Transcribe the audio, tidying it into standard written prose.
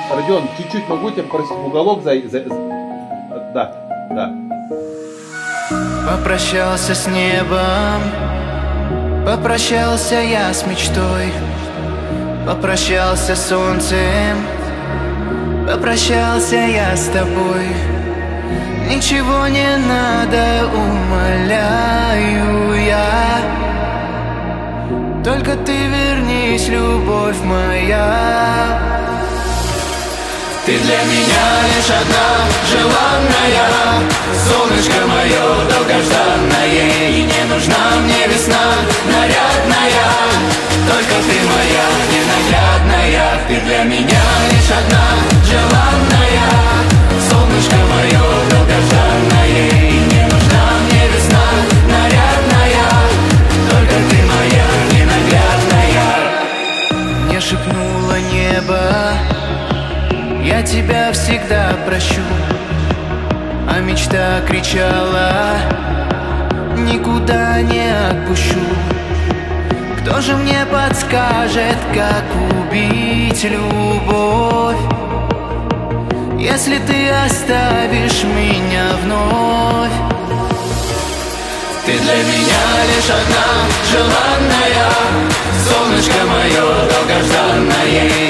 Родион, чуть-чуть могу тебя попросить в уголок Да, да. Попрощался с небом, попрощался я с мечтой, попрощался с солнцем, попрощался я с тобой. Ничего не надо, умоляю я, только ты вернись, любовь моя. Ты для меня лишь одна желанная, солнышко мое долгожданное. И не нужна мне весна нарядная, только ты моя ненаглядная. Ты для меня лишь одна желанная, солнышко мое долгожданное. И не нужна мне весна нарядная, только ты моя ненаглядная. Мне шепнуло небо: я тебя всегда прощу. А мечта кричала: никуда не отпущу. Кто же мне подскажет, как убить любовь, если ты оставишь меня вновь? Ты для меня лишь одна желанная, солнышко мое долгожданное.